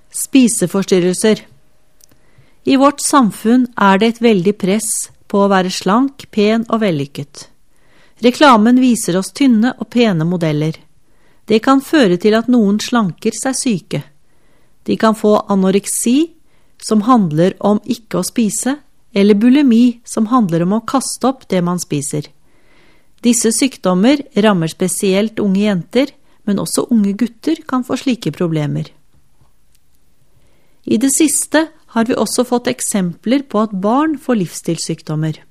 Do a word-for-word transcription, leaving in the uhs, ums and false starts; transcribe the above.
Spiseforstyrrelser. I vårt samfunn er det et veldig press på å være slank, pen og vellykket. Reklamen viser oss tynne og pene modeller. Det kan føre til at noen slanker seg syke. De kan få anoreksi, som handler om ikke å spise, eller bulimi, som handler om å kaste opp det man spiser. Disse sykdommer rammer spesielt unge jenter, men også unge gutter kan få slike problemer. I det siste har vi også fått eksempler på at barn får livsstilssykdommer.